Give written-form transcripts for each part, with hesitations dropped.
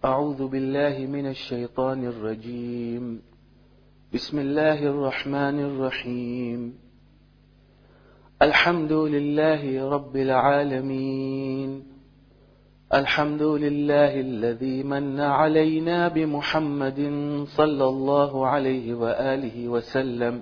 أعوذ بالله من الشيطان الرجيم. بسم الله الرحمن الرحيم. الحمد لله رب العالمين. الحمد لله الذي من علينا بمحمد صلى الله عليه وآله وسلم.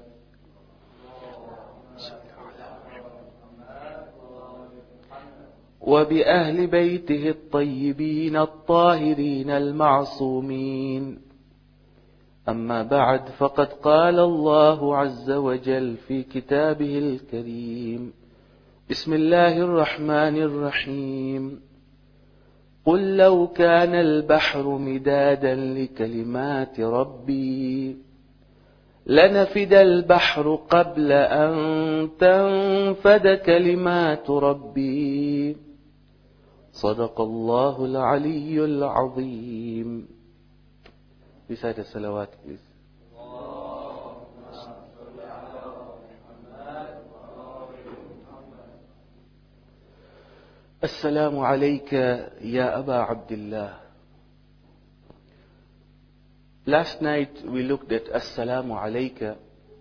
وبأهل بيته الطيبين الطاهرين المعصومين. أما بعد، فقد قال الله عز وجل في كتابه الكريم: بسم الله الرحمن الرحيم. قل لو كان البحر مدادا لكلمات ربي لنفد البحر قبل أن تنفد كلمات ربي. صدق الله العلي العظيم. Recite the salawat, please. السلام عليك يا أبا عبد الله. Last night we looked at Assalamu alayka.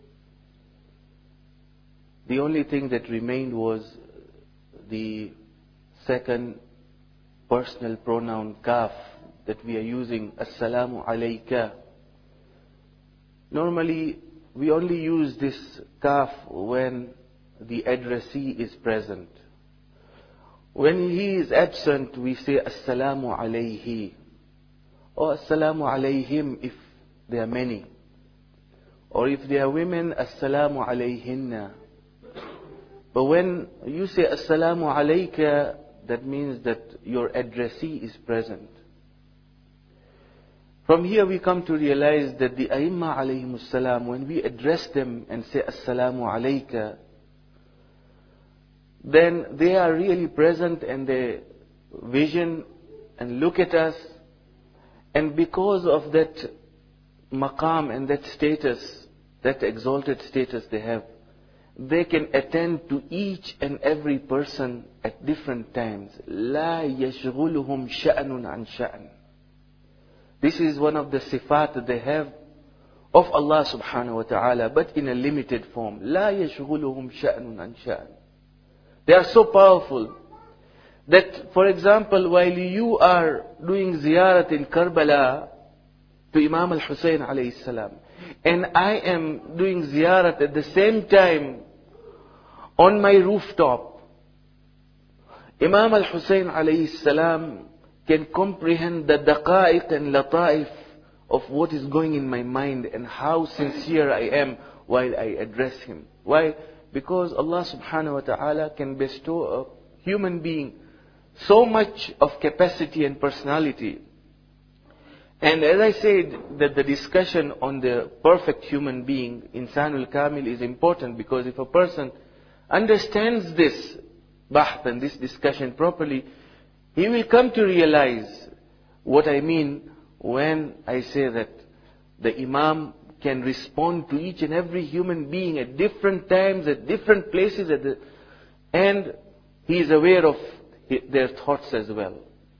The only thing that remained was the second personal pronoun kaf that we are using, Assalamu alayka. Normally we only use this kaf when the addressee is present. When he is absent, we say Assalamu alayhi or Assalamu alayhim if there are many. Or if there are women, Assalamu alayhinna. But when you say Assalamu alayka, that means that your addressee is present. From here we come to realize that the Aimma alayhimus salam, when we address them and say Assalamu alayka, then they are really present and they vision and look at us. And because of that maqam and that status, that exalted status they have, they can attend to each and every person at different times. لا يشغلهم شأن عن شأن. This is one of the sifat that they have of Allah subhanahu wa ta'ala, but in a limited form. لا يشغلهم شأن عن شأن. They are so powerful that, for example, while you are doing ziyarat in Karbala to Imam al-Hussein alayhi salam, and I am doing ziyarat at the same time on my rooftop, Imam al-Hussein alayhi salam can comprehend the daqa'iq and lata'if of what is going in my mind and how sincere I am while I address him. Why? Because Allah subhanahu wa ta'ala can bestow a human being so much of capacity and personality. And as I said, that the discussion on the perfect human being, Insanul Kamil, is important, because if a person understands this bahth and this discussion properly, he will come to realize what I mean when I say that the Imam can respond to each and every human being at different times, at different places, and he is aware of their thoughts as well.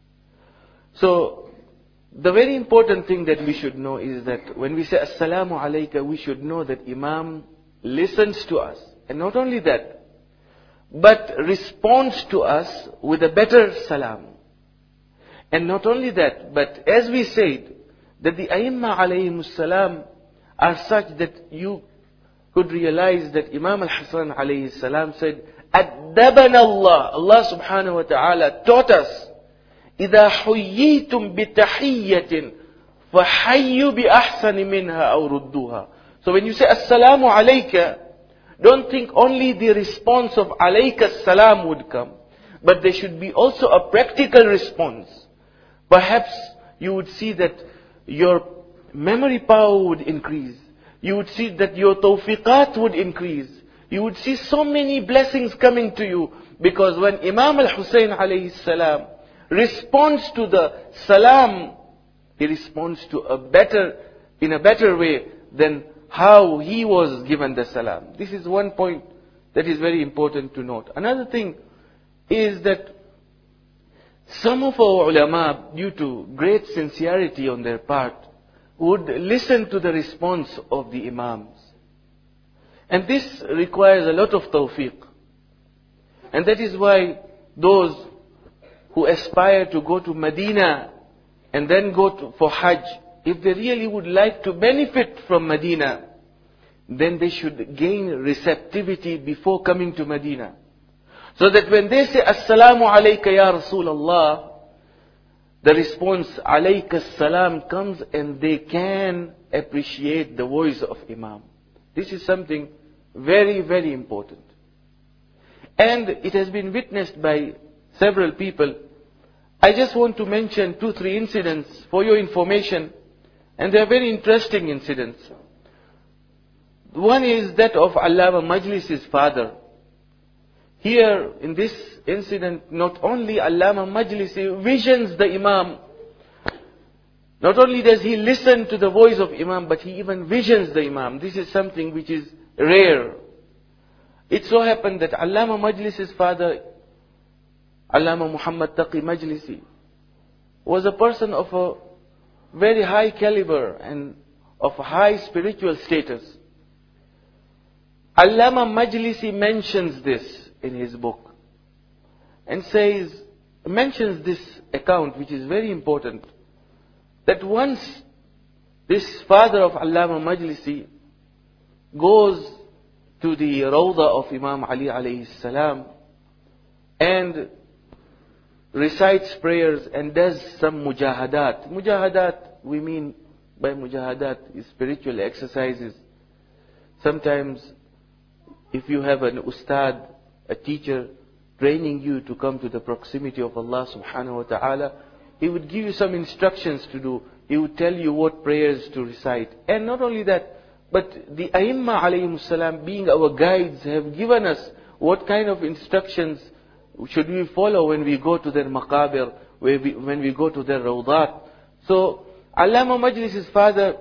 So, the very important thing that we should know is that when we say Assalamu alayka, we should know that Imam listens to us. And not only that, but responds to us with a better salam. And not only that, but as we said, that the Aimma alayhimus salam are such that you could realize that Imam al-Hasan alayhi salam said, Addabana Allah. Allah subhanahu wa ta'ala taught us, إِذَا حُيِّيتُم بِتَحِيَّةٍ فَحَيُّوا بِأَحْسَنِ مِنْهَا أَوْ رُدُّوهَا. So when you say Assalamu alayka, don't think only the response of alayka salam would come, but there should be also a practical response. Perhaps you would see that your memory power would increase. You would see that your tawfiqat would increase. You would see so many blessings coming to you, because when Imam al-Hussein alayhi salam responds to the salam, he responds to in a better way than how he was given the salam. This is one point that is very important to note. Another thing is that Some of our ulama, due to great sincerity on their part, would listen to the response of the imams. And this requires a lot of tawfiq. And that is why those who aspire to go to Medina and then for Hajj, if they really would like to benefit from Medina, then they should gain receptivity before coming to Medina. So that when they say, Assalamu alayka ya Rasulullah, the response, alayka salam, comes and they can appreciate the voice of Imam. This is something very, very important. And it has been witnessed by several people. I just want to mention 2-3 incidents for your information. And they are very interesting incidents. One is that of Allama Majlis's father. Here, in this incident, not only Allama Majlisi visions the Imam, not only does he listen to the voice of Imam, but he even visions the Imam. This is something which is rare. It so happened that Allama Majlis's father, Allama Muhammad Taqi Majlisi, was a person of a very high caliber and of high spiritual status. Allama Majlisi mentions this in his book and mentions this account, which is very important, that once this father of Allama Majlisi goes to the Rawda of Imam Ali alayhi salam and recites prayers and does some mujahadat. Mujahadat, we mean by mujahadat is spiritual exercises. Sometimes if you have an ustad, a teacher training you to come to the proximity of Allah subhanahu wa ta'ala, he would give you some instructions to do. He would tell you what prayers to recite. And not only that, but the Aimma alayhim salam, being our guides, have given us what kind of instructions should we follow when we go to their maqabir, when we go to their rawdat. So, Allama Majlis's father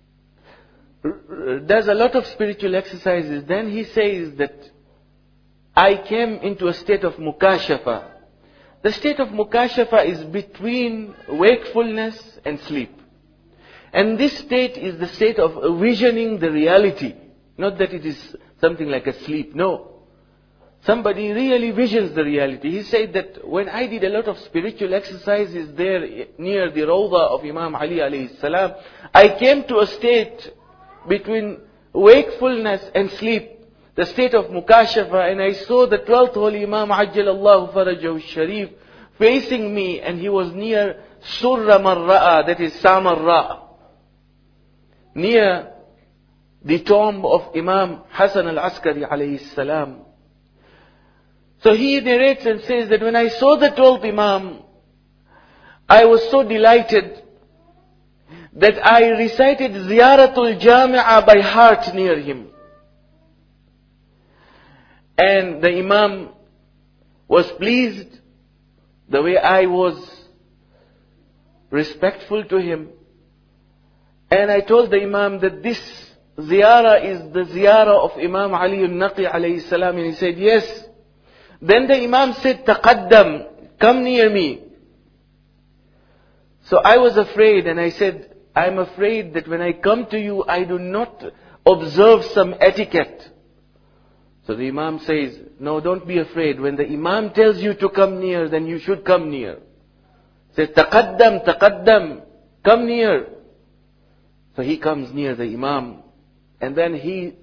does a lot of spiritual exercises. Then he says that I came into a state of mukashafa. The state of mukashafa is between wakefulness and sleep. And this state is the state of visioning the reality. Not that it is something like a sleep. No. Somebody really visions the reality. He said that when I did a lot of spiritual exercises there near the Rawda of Imam Ali alayhi salam, I came to a state between wakefulness and sleep. The state of mukashafa, and I saw the 12th Holy Imam Ajjalallahu Farajahu Sharif facing me, and he was near Surra Marra'a, that is Samarra, near the tomb of Imam Hasan al-Askari alayhi salam. So he narrates and says that when I saw the 12th Imam, I was so delighted that I recited Ziyaratul Jami'ah by heart near him. And the Imam was pleased the way I was respectful to him. And I told the Imam that this ziyarah is the ziyarah of Imam Ali al-Naqi alayhi salam. And he said, yes. Then the Imam said, Taqaddam, come near me. So I was afraid, and I said, I'm afraid that when I come to you, I do not observe some etiquette. So the Imam says, no, don't be afraid. When the Imam tells you to come near, then you should come near. He says, Taqaddam, Taqaddam, come near. So he comes near the Imam, and then he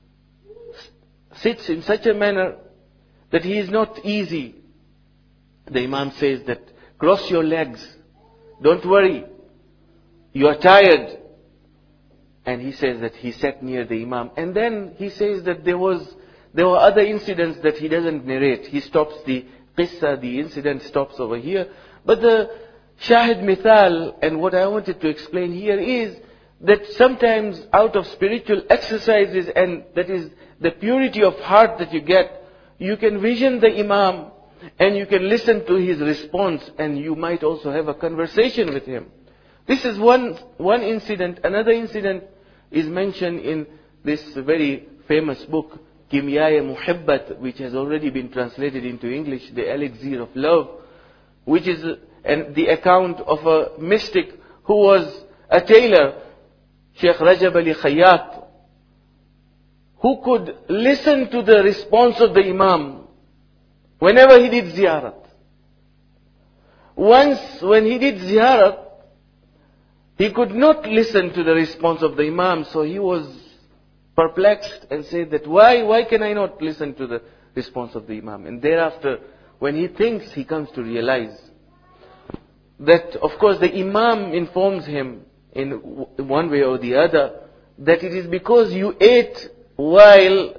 sits in such a manner that he is not easy. The Imam says that, cross your legs, don't worry, you are tired. And he says that he sat near the Imam. And then he says that there were other incidents that he doesn't narrate. He stops the qissa, the incident stops over here. But the shahid mithal, and what I wanted to explain here is that sometimes out of spiritual exercises, and that is the purity of heart that you get, you can vision the Imam and you can listen to his response, and you might also have a conversation with him. This is one incident. Another incident is mentioned in this very famous book, Kimyaya Muhabbat, which has already been translated into English, The Elixir of Love, which is the account of a mystic who was a tailor, Sheikh Rajab Ali Khayyat, who could listen to the response of the Imam whenever he did ziyarat. Once when he did ziyarat, he could not listen to the response of the Imam, so he was perplexed and said that why can I not listen to the response of the Imam? And thereafter, when he thinks, he comes to realize that, of course, the Imam informs him in one way or the other that it is because you ate while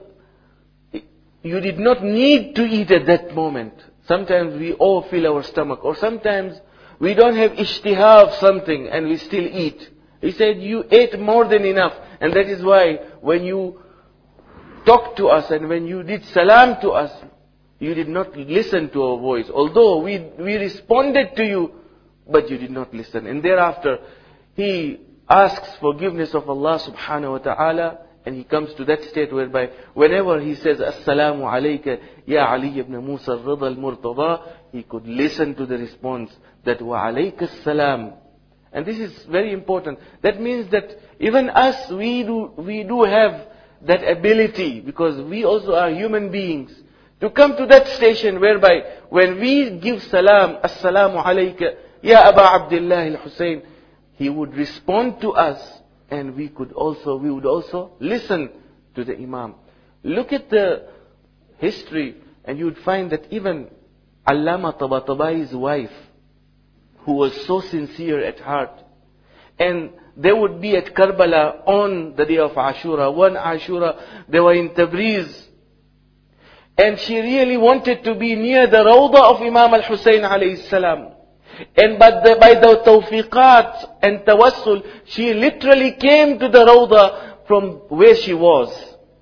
you did not need to eat at that moment. Sometimes we all fill our stomach, or sometimes we don't have ishtiha of something and we still eat. He said, you ate more than enough. And that is why when you talked to us and when you did salam to us, you did not listen to our voice. Although we responded to you, but you did not listen. And thereafter, he asks forgiveness of Allah subhanahu wa ta'ala, and he comes to that state whereby whenever he says, Assalamu alayka ya Ali ibn Musa al-Rida al-Murtada, he could listen to the response that wa alayka as-salam. And this is very important. That means that even us, we do have that ability, because we also are human beings, to come to that station whereby when we give salam, Assalamu alayka ya Aba Abdullah al-Husayn, he would respond to us, and we would also listen to the Imam. Look at the history, and you would find that even Allama Tabatabai's wife, who was so sincere at heart, and they would be at Karbala on the day of Ashura. One Ashura, they were in Tabriz, and she really wanted to be near the Rawda of Imam al-Husayn alayhi salam. And by the tawfiqat and tawassul, she literally came to the Rawda from where she was.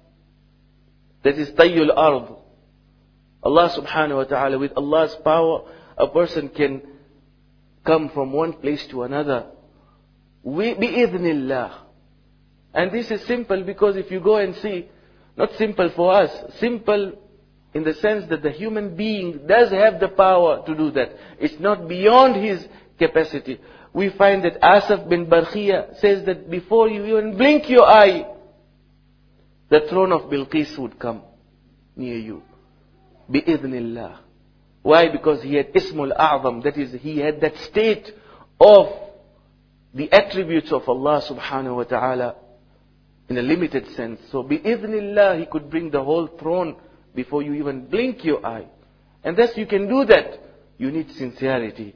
That is Tayyul Ard. Allah subhanahu wa ta'ala, with Allah's power, a person can come from one place to another. Bi-idhnillah. And this is simple, because if you go and see, not simple for us, simple in the sense that the human being does have the power to do that. It's not beyond his capacity. We find that Asaf bin Barkhia says that before you even blink your eye, the throne of Bilqis would come near you. Bi-idhnillah. Why? Because he had Ismul A'zam. That is, he had that state of the attributes of Allah subhanahu wa ta'ala in a limited sense. So bi-idhnillah, he could bring the whole throne before you even blink your eye. And thus you can do that. You need sincerity.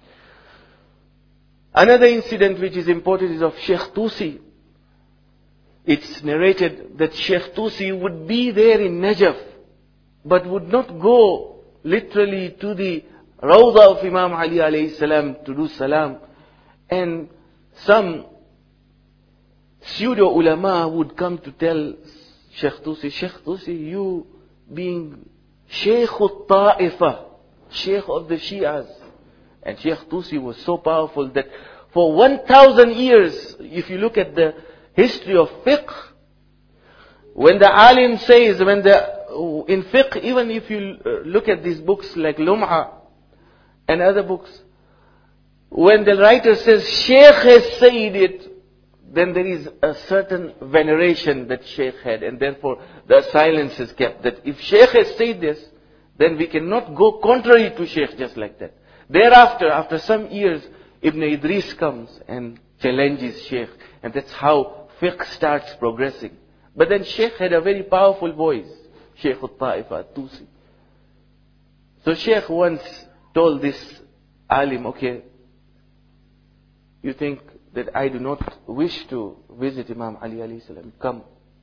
Another incident which is important is of Sheikh Tusi. It's narrated that Sheikh Tusi would be there in Najaf, but would not go literally to the Rawda of Imam Ali alayhi salam to do salam. And some pseudo ulama would come to tell Sheikh Tusi, you being Sheikh al-Ta'ifa, Sheikh of the Shias. And Sheikh Tusi was so powerful that for 1,000 years, if you look at the history of fiqh, when the alim says, in fiqh, even if you look at these books like Lum'a and other books, when the writer says, Sheikh has said it, then there is a certain veneration that Sheikh had, and therefore the silence is kept. That if Sheikh has said this, then we cannot go contrary to Sheikh just like that. Thereafter, after some years, Ibn Idris comes and challenges Sheikh, and that's how fiqh starts progressing. But then Sheikh had a very powerful voice, Sheikh al-Ta'ifa, Tusi. So Sheikh once told this alim, okay, you think that I do not wish to visit Imam Ali alayhi salam. Come.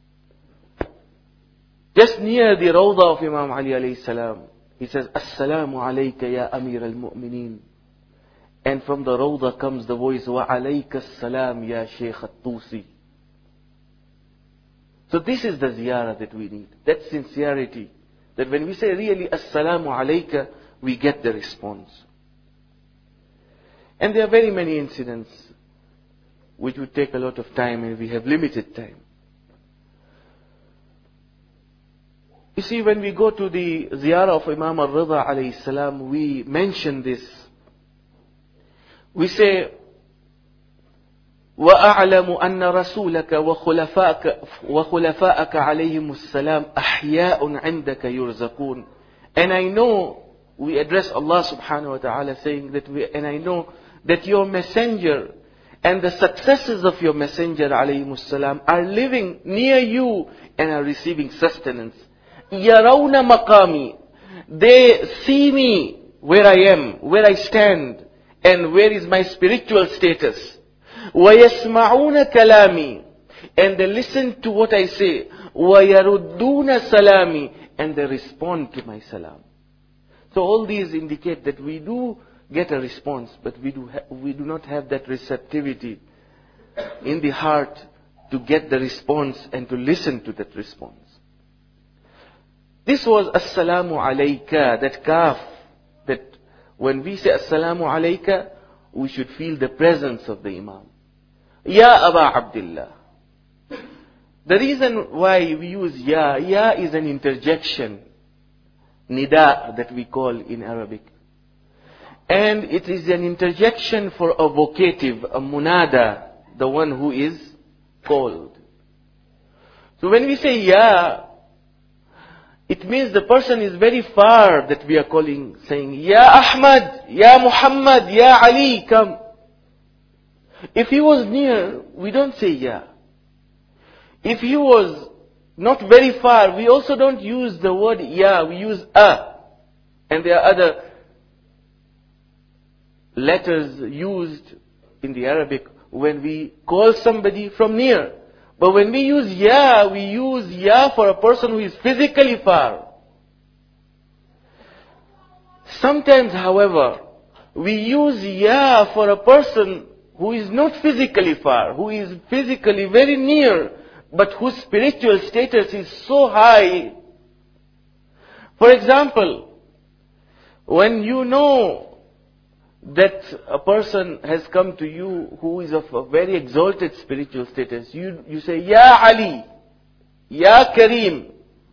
Just near the Rawda of Imam Ali alayhi salam, he says, Assalamu alayka ya Amir al-Mu'mineen. And from the Rawda comes the voice, Wa alayka as-salam ya Shaykh al-Tusi. So this is the ziyarah that we need. That sincerity. That when we say really Assalamu alayka, we get the response. And there are very many incidents which would take a lot of time, and we have limited time. You see, when we go to the ziyarah of Imam al-Rida alayhi salam, we mention this We say, وَأَعْلَمُ أَنَّ رَسُولَكَ وَخُلَفَاءَكَ عَلَيْهِمُ السَّلَامُ أَحْيَاءٌ عِنْدَكَ يُرْزَقُونَ. And I know, we address Allah subhanahu wa ta'ala saying that and I know that your messenger and the successors of your messenger alayhimus salam are living near you and are receiving sustenance. يَرَوْنَ مَقَامِ. They see me where I am, where I stand, and where is my spiritual status. وَيَسْمَعُونَ كَلَامِ. And they listen to what I say. وَيَرُدُّونَ سَلَامِ. And they respond to my salam. So all these indicate that we do get a response, but we do not have that receptivity in the heart to get the response and to listen to that response. This was Assalamu Alayka, that kaf, that when we say Assalamu Alayka, we should feel the presence of the Imam. Ya Aba Abdullah. The reason why we use Ya is an interjection, nida that we call in Arabic. And it is an interjection for a vocative, a munada, the one who is called. So when we say Ya, it means the person is very far that we are calling, saying, Ya Ahmad, Ya Muhammad, Ya Ali, come. If he was near, we don't say Ya. If he was not very far, we also don't use the word Ya, we use A. And there are other letters used in the Arabic when we call somebody from near. But when we use Ya, we use Ya for a person who is physically far. Sometimes, however, we use Ya for a person who is not physically far, who is physically very near, but whose spiritual status is so high. For example, when you know that a person has come to you who is of a very exalted spiritual status, you say, Ya Ali, Ya Kareem,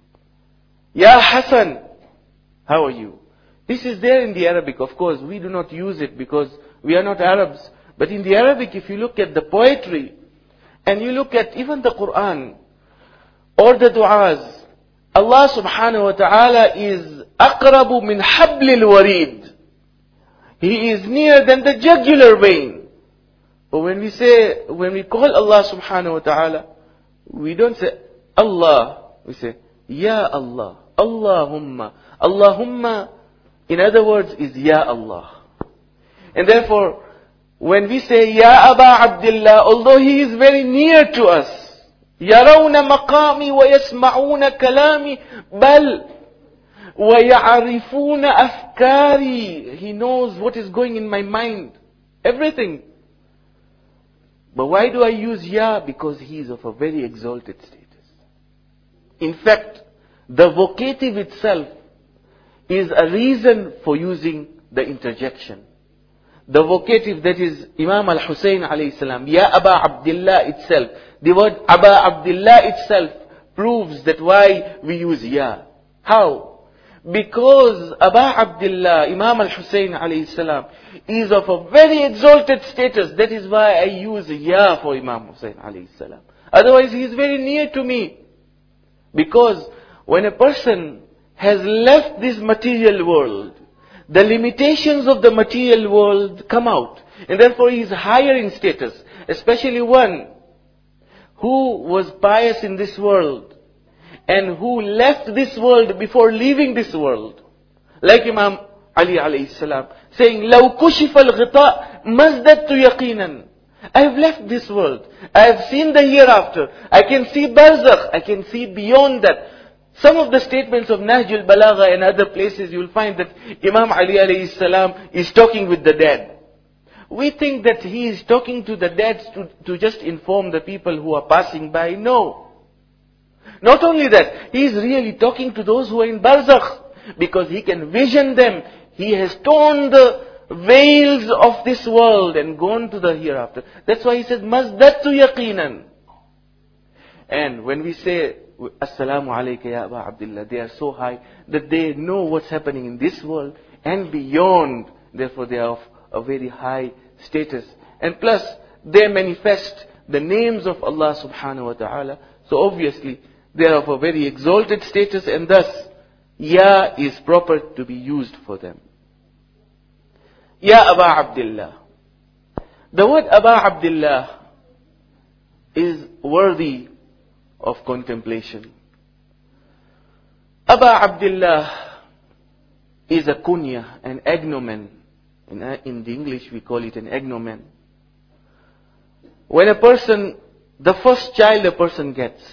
Ya Hassan, how are you? This is there in the Arabic, of course. We do not use it because we are not Arabs. But in the Arabic, if you look at the poetry, and you look at even the Quran, or the du'as, Allah subhanahu wa ta'ala is aqrabu min hablil warid. He is nearer than the jugular vein. But when we call Allah subhanahu wa ta'ala, we don't say Allah, we say Ya Allah, Allahumma. Allahumma, in other words, is Ya Allah. And therefore, when we say Ya Aba Abdullah, although he is very near to us, يَرَوْنَ مَقَامِي وَيَسْمَعُونَ كَلَامِي بَلْ وَيَعْرِفُونَ أَفْكَارِي. He knows what is going in my mind. Everything. But why do I use Ya? Because he is of a very exalted status. In fact, the vocative itself is a reason for using the interjection. The vocative, that is Imam al-Hussein alayhi salam, Ya Aba Abdullah itself. The word Aba Abdullah itself proves that why we use Ya. How? Because Aba Abdullah, Imam al-Hussein alayhi salam, is of a very exalted status. That is why I use Ya for Imam Hussein alayhi salam. Otherwise he is very near to me. Because when a person has left this material world, the limitations of the material world come out. And therefore he is higher in status. Especially one who was pious in this world and who left this world before leaving this world. Like Imam Ali alayhi salam saying, لَوْ كُشِفَ الْغِطَاء مَزْدَدْتُ يَقِينًا. I have left this world. I have seen the hereafter. I can see barzakh. I can see beyond that. Some of the statements of Nahjul Balagha and other places, you will find that Imam Ali alayhi salam is talking with the dead. We think that he is talking to the dead to just inform the people who are passing by. No. Not only that, he is really talking to those who are in barzakh, because he can vision them. He has torn the veils of this world and gone to the hereafter. That's why he says, Mazdatu yaqinan. And when we say, Assalamu alayka ya Aba Abdullah, they are so high that they know what's happening in this world and beyond. Therefore they are of a very high status. And plus, they manifest the names of Allah subhanahu wa ta'ala. So obviously, they are of a very exalted status, and thus, Ya is proper to be used for them. Ya Aba Abdullah. The word Aba Abdullah is worthy of contemplation. Aba Abdullah is a kunya, an agnomen. In the English we call it an agnomen. When a person, the first child a person gets,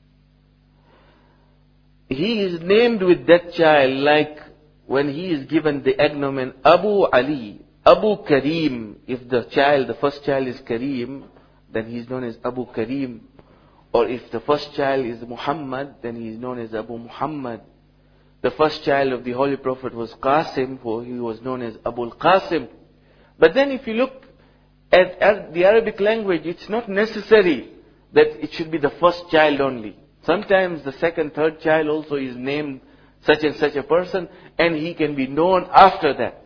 he is named with that child like when he is given the agnomen Abu Ali, Abu Karim. If the first child is Karim, then he is known as Abu Karim. Or if the first child is Muhammad, then he is known as Abu Muhammad. The first child of the Holy Prophet was Qasim, for he was known as Abu Qasim. But then if you look at the Arabic language, it's not necessary that it should be the first child only. Sometimes the second, third child also is named such and such a person, and he can be known after that.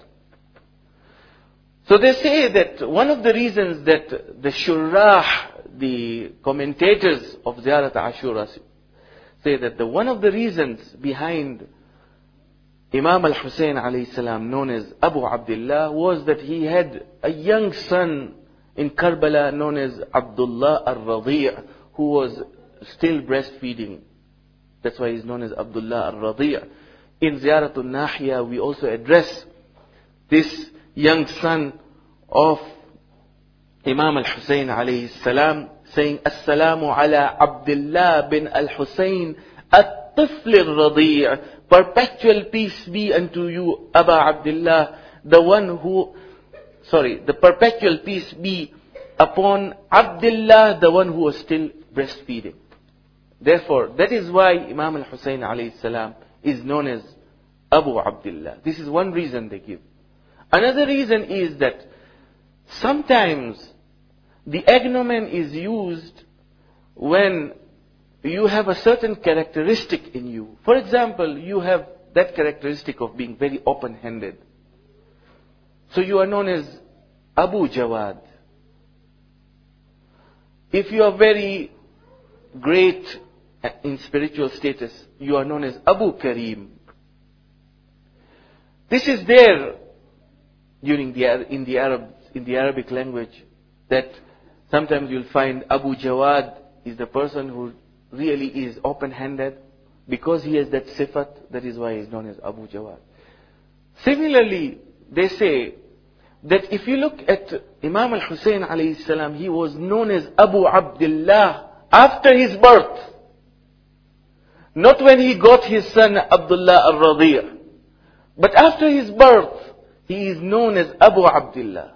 So they say that one of the reasons that the shurrah, the commentators of Ziyarat Ashura, say that one of the reasons behind Imam al-Hussein alayhi salam, known as Abu Abdullah, was that he had a young son in Karbala known as Abdullah al-Radi', who was still breastfeeding. That's why he's known as Abdullah al-Radi'. In Ziyaratul Nahiya, we also address this young son of Imam al-Hussein alayhi salam, saying, Assalamu ala Abdullah bin al-Hussein at-Tifl al-Radi'. Perpetual peace be unto you, Aba Abdullah, the perpetual peace be upon Abdullah, the one who was still breastfeeding. Therefore, that is why Imam al-Hussein alayhi salam is known as Abu Abdullah. This is one reason they give. Another reason is that sometimes the agnomen is used when you have a certain characteristic in you. For example, you have that characteristic of being very open-handed. So you are known as Abu Jawad. If you are very great in spiritual status, you are known as Abu Karim. This is there in the Arabic language, that sometimes you'll find Abu Jawad is the person who really is open-handed. Because he has that sifat, that is why he is known as Abu Jawad. Similarly, they say that if you look at Imam al-Hussein alayhi salam, he was known as Abu Abdullah after his birth. Not when he got his son Abdullah al-Radi'. But after his birth, he is known as Abu Abdullah.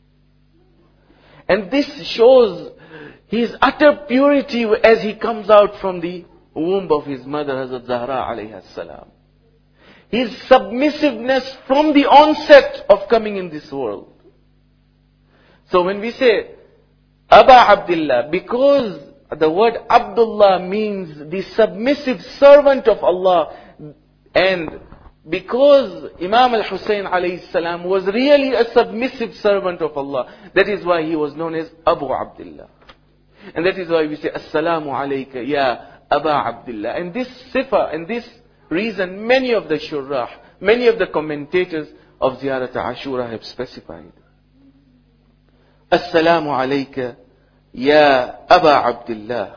And this shows his utter purity as he comes out from the womb of his mother, Hazrat Zahra alayhi salam. His submissiveness from the onset of coming in this world. So when we say Aba Abdullah, because the word Abdullah means the submissive servant of Allah, and because Imam al-Hussein alayhi salam was really a submissive servant of Allah, that is why he was known as Abu Abdullah. And that is why we say Assalamu alayka ya Aba Abdullah. And this sifa, and this reason, many of the shurrah, many of the commentators of Ziyarat Ashura have specified. Assalamu alayka ya Aba Abdullah.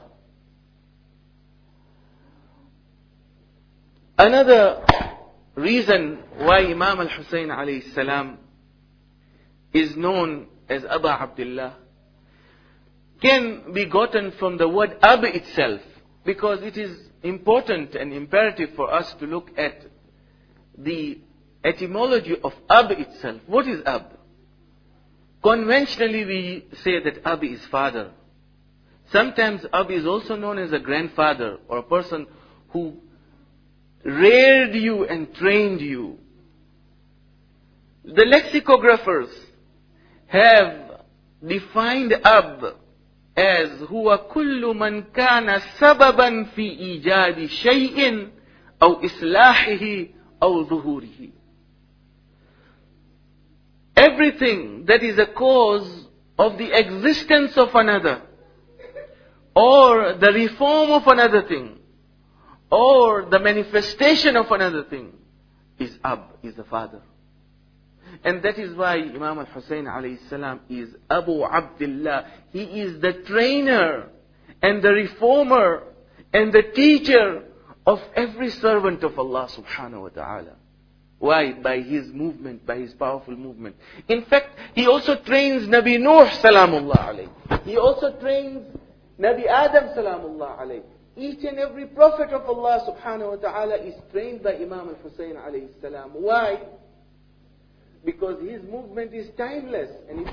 Another reason why Imam al-Hussein alayhi salam is known as Aba Abdullah can be gotten from the word Ab itself, because it is important and imperative for us to look at the etymology of Ab itself. What is Ab? Conventionally we say that Ab is father. Sometimes Ab is also known as a grandfather, or a person who reared you and trained you. The lexicographers have defined Ab as huwa kullu man kana sababan fi ijadi shay'in aw islahihi aw zuhurihi. everything that is a cause of the existence of another, or the reform of another thing, or the manifestation of another thing, is the father. And that is why Imam al-Hussein alayhi salam is Abu Abdullah. He is the trainer and the reformer and the teacher of every servant of Allah subhanahu wa ta'ala. Why? By his movement, by his powerful movement. In fact, he also trains Nabi Nuh salamullah alayhi. He also trains Nabi Adam salamullah alayhi. Each and every prophet of Allah subhanahu wa ta'ala is trained by Imam al-Hussein alayhi salam. Why? Because his movement is timeless. And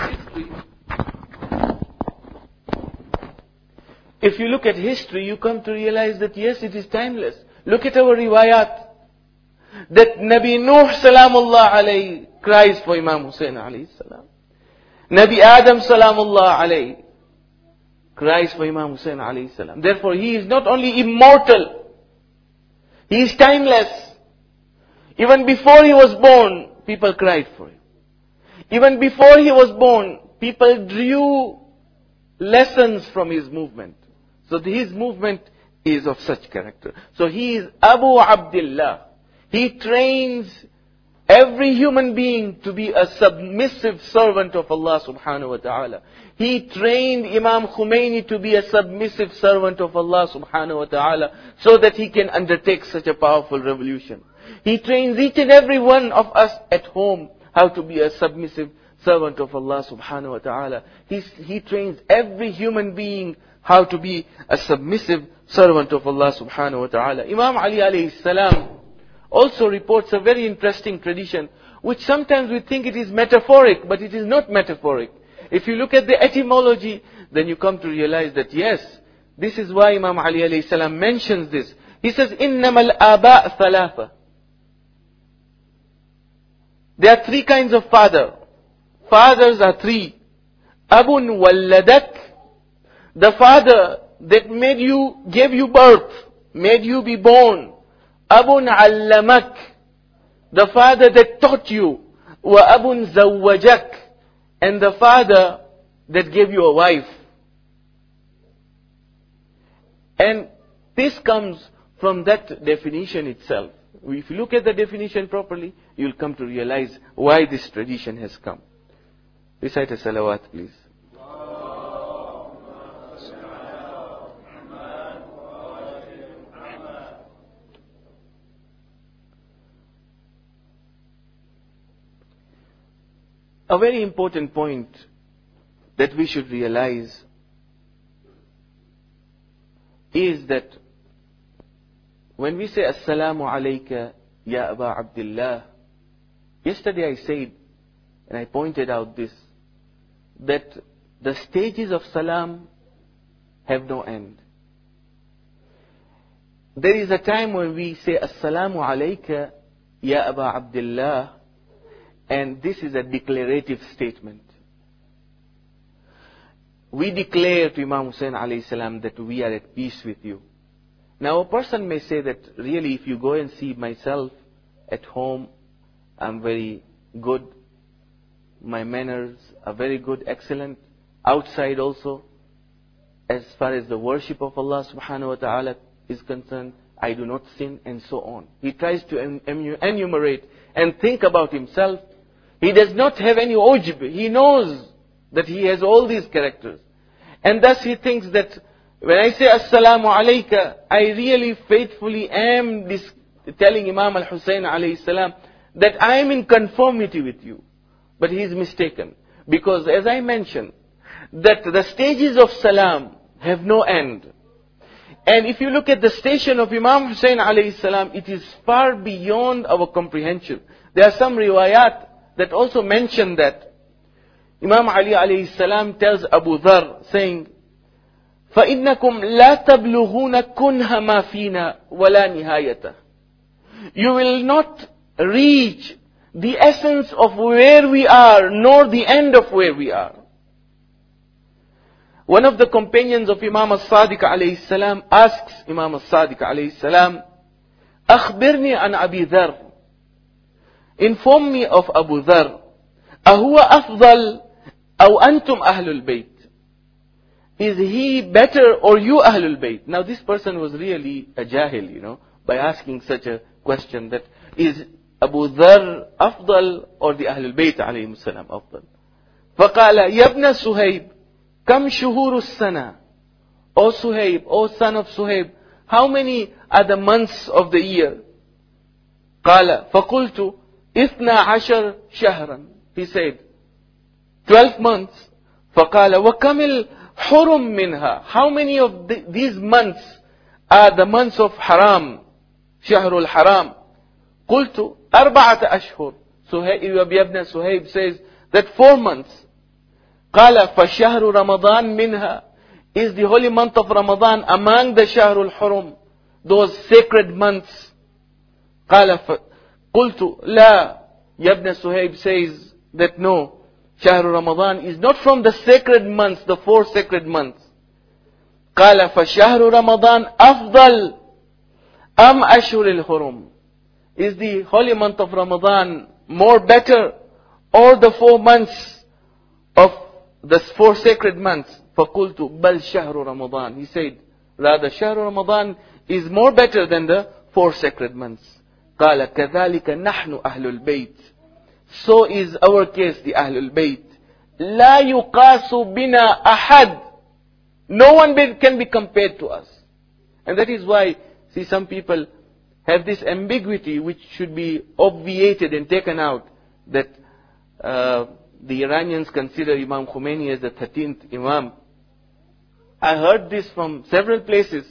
if you look at history, you come to realize that yes, it is timeless. Look at our riwayat. That Nabi Nuh salamullah alayhi cries for Imam Hussein alayhi salam. Nabi Adam salamullah alayhi cries for Imam Hussein alayhi salam. Therefore, he is not only immortal, he is timeless. Even before he was born, people cried for him. Even before he was born, people drew lessons from his movement. So his movement is of such character. So he is Abu Abdullah. He trains every human being to be a submissive servant of Allah subhanahu wa ta'ala. He trained Imam Khomeini to be a submissive servant of Allah subhanahu wa ta'ala so that he can undertake such a powerful revolution. He trains each and every one of us at home how to be a submissive servant of Allah subhanahu wa ta'ala. He trains every human being how to be a submissive servant of Allah subhanahu wa ta'ala. Imam Ali alayhi salam also reports a very interesting tradition, which sometimes we think it is metaphoric, but it is not metaphoric. If you look at the etymology, then you come to realize that yes, this is why Imam Ali alayhi salam mentions this. He says, إِنَّمَا الْآبَاء ثَلَاثَةٌ. There are three kinds of father. Fathers are three. Abun walladak, the father that gave you birth, made you be born. Abun allamak, the father that taught you. Wa abun zawwajak, and the father that gave you a wife. And this comes from that definition itself. If you look at the definition properly, you'll come to realize why this tradition has come. Recite a salawat, please. A very important point that we should realize is that when we say Assalamu alayka ya Aba Abdullah, yesterday I said, and I pointed out this, that the stages of salam have no end. There is a time when we say Assalamu alayka ya Aba Abdullah, and this is a declarative statement. We declare to Imam Hussein alayhi salam that we are at peace with you. Now a person may say that really if you go and see myself at home, I'm very good. My manners are very good, excellent. Outside also, as far as the worship of Allah subhanahu wa ta'ala is concerned, I do not sin, and so on. He tries to enumerate and think about himself. He does not have any ujb. He knows that he has all these characters. And thus he thinks that when I say Assalamu alayka, I really faithfully am telling Imam al-Hussein alayhi salam that I am in conformity with you. But he is mistaken. Because as I mentioned, that the stages of salam have no end. And if you look at the station of Imam Hussein alayhi salam, it is far beyond our comprehension. There are some riwayat that also mention that. Imam Ali alayhi salam tells Abu Dharr, saying, فَإِنَّكُمْ لَا تَبْلُغُونَ كُنْهَ مَا فِينَا وَلَا نِهَايَتَهُ. You will not reach the essence of where we are, nor the end of where we are. One of the companions of Imam al-Sadiq alayhi salam asks Imam al-Sadiq alayhi salam, أخبرني عن أبي ذر. Inform me of Abu Dharr. أهو أفضل أو أنتم أهل البيت? Is he better or you Ahlul Bayt? Now this person was really a jahil, by asking such a question, that is Abu Dharr أفضل or the Ahlul Bayt عليهم السلام أفضل? فقال يا ابن سهيب كم شهور السنة? O Suhaib, O son of Suhaib, how many are the months of the year? قال فقلت 12 شهرا. He said 12 months. فقال وكم الحرم منها? How many of these months are the months of haram? شهر الحرام. قلت 4 أشهر. Ibn Suhaib says that 4 months. قال فشهر رمضان منها? Is the holy month of Ramadan among the Shahrul Hurum, those sacred months? قال قلت لا. Ibn Suhaib says that no, Shahr Ramadan is not from the sacred months, the 4 sacred months. قال فشهر رمضان أفضل أم أشهر الحرم? Is the holy month of Ramadan more better, or the 4 months of the 4 sacred months? فقلت بل شهر رمضان. He said, rather شهر رمضان is more better than the 4 sacred months. قال كذلك نحن أهل البيت. So is our case, the Ahlul Bayt. لا يقاس بنا أحد. No one can be compared to us. And that is why, see, some people have this ambiguity which should be obviated and taken out, that the Iranians consider Imam Khomeini as the 13th Imam. I heard this from several places.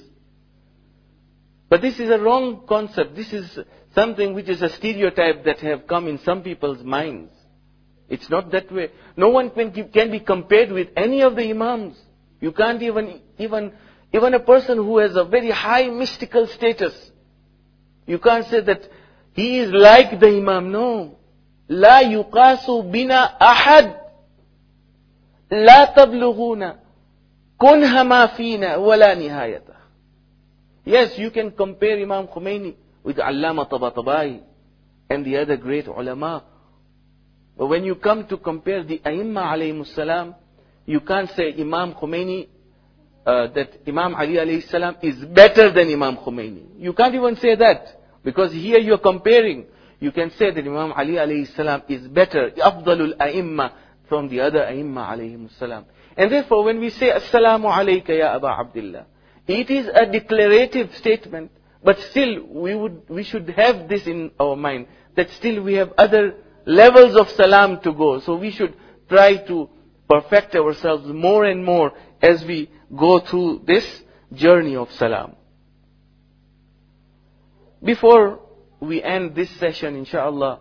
But this is a wrong concept. This is something which is a stereotype that have come in some people's minds. It's not that way. No one can be compared with any of the Imams. You can't even a person who has a very high mystical status. You can't say that he is like the Imam. No. لا يقاس بنا أحد لا تبلغون كنه ما فينا ولا نهايته. Yes, you can compare Imam Khomeini with Allama Tabatabai and the other great ulama. But when you come to compare the Aimma alayhimus salam, you can't say Imam Khomeini, that Imam Ali alayhi salam is better than Imam Khomeini. You can't even say that, because here you are comparing. You can say that Imam Ali alayhi salam is better, Afdalul Aimma, from the other Aimma alayhimus salam. And therefore when we say Assalamu alayka ya Aba Abdullah, it is a declarative statement, but still we should have this in our mind, that still we have other levels of salam to go. So we should try to perfect ourselves more and more as we go through this journey of salam. Before we end this session, inshallah,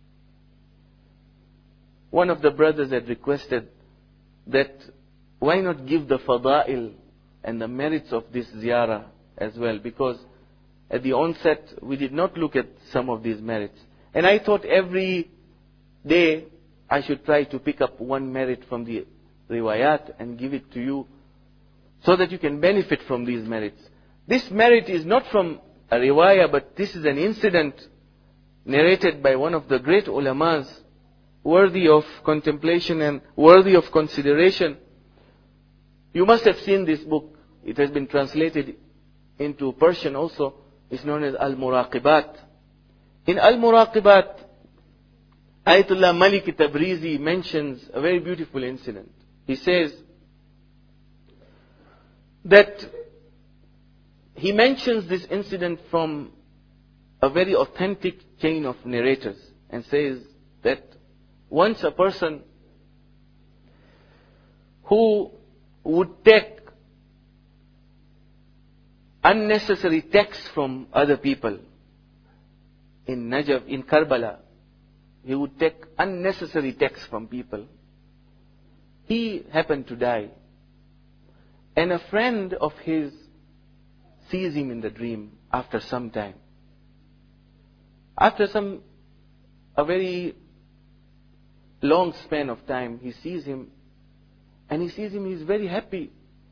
one of the brothers had requested that why not give the fada'il and the merits of this ziyarah as well, because at the onset we did not look at some of these merits. And I thought every day I should try to pick up one merit from the riwayat and give it to you, so that you can benefit from these merits. This merit is not from a riwayah, but this is an incident narrated by one of the great ulamas, worthy of contemplation and worthy of consideration. You must have seen this book. It has been translated into Persian also. It's known as Al-Muraqibat. In Al-Muraqibat, Ayatollah Malik Tabrizi mentions a very beautiful incident. He says that he mentions this incident from a very authentic chain of narrators, and says that once a person who would take unnecessary texts from other people in Najaf, in Karbala, he would take unnecessary texts from people. He happened to die, and a friend of his sees him in the dream after some time. After a very long span of time, he sees him, and he's very happy.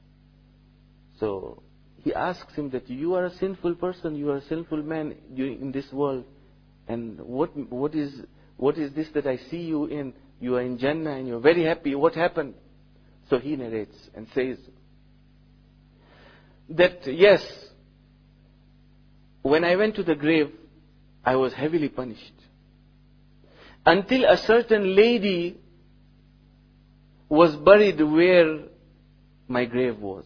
So he asks him that you are a sinful person, you are a sinful man in this world, and what is this that I see you in, You are in Jannah and you're very happy. What happened? So he narrates and says that, yes, when I went to the grave, I was heavily punished. Until a certain lady was buried where my grave was.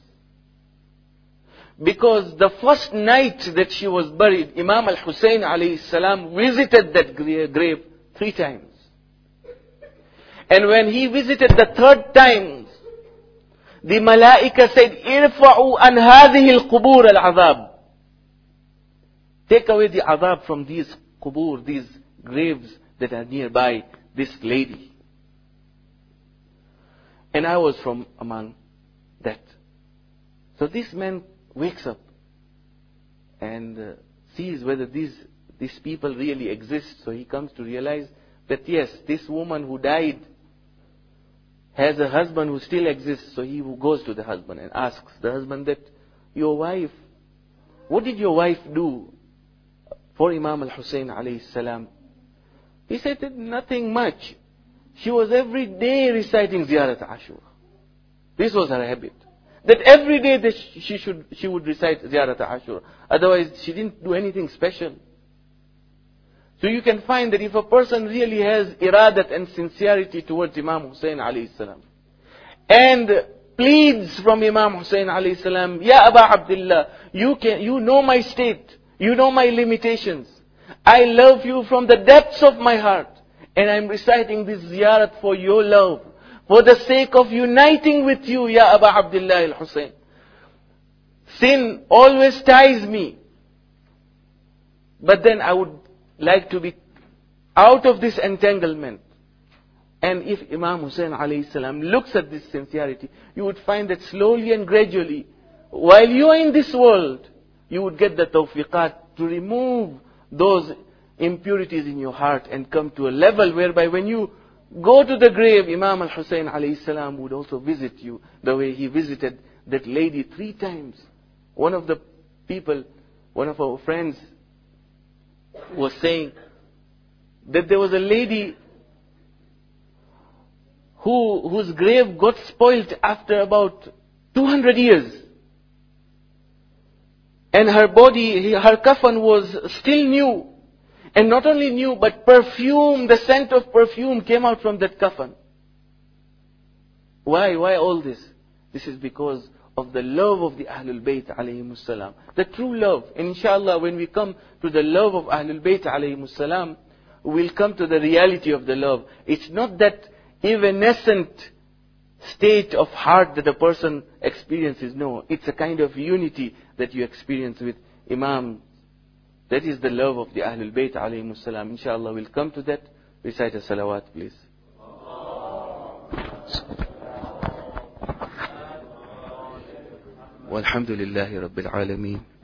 Because the first night that she was buried, Imam al-Hussein alayhi salam visited that grave 3 times. And when he visited the 3rd time, the malaika said, "Irfa'u an hadhihi al-qubur al-'adhab." Take away the adhab from these qubur, these graves that are nearby this lady. And I was from among that. So this man wakes up and sees whether these people really exist. So he comes to realize that yes, this woman who died has a husband who still exists. So he goes to the husband and asks the husband that, your wife, what did your wife do for Imam al-Hussein alayhi salam? He said that nothing much. She was every day reciting Ziyarat Ashura. This was her habit. That every day that she would recite Ziyarat Ashura. Otherwise she didn't do anything special. So you can find that if a person really has iradat and sincerity towards Imam Hussein alayhi salam, and pleads from Imam Hussein alayhi salam, Ya Aba Abdullah, you know my state, you know my limitations. I love you from the depths of my heart, and I'm reciting this ziyarat for your love, for the sake of uniting with you, Ya Aba Abdullah al-Hussein. Sin always ties me, but then I would like to be out of this entanglement. And if Imam Hussein alayhi salam looks at this sincerity, you would find that slowly and gradually, while you are in this world, you would get the tawfiqat to remove those impurities in your heart and come to a level whereby when you go to the grave, Imam al-Hussein alayhi salam would also visit you the way he visited that lady 3 times. One of the people, one of our friends was saying that there was a lady whose grave got spoilt after about 200 years. And her body, her coffin was still new. And not only new, but perfume, the scent of perfume came out from that coffin. Why? Why all this? This is because of the love of the Ahlul Bayt alayhimus salam. The true love. And inshallah, when we come to the love of Ahlul Bayt alayhimus salam, we'll come to the reality of the love. It's not that evanescent state of heart that a person experiences. No, it's a kind of unity that you experience with Imam. That is the love of the Ahlul Bayt alayhimus salam. Inshallah, we'll come to that. Recite a salawat, please. والحمد لله رب العالمين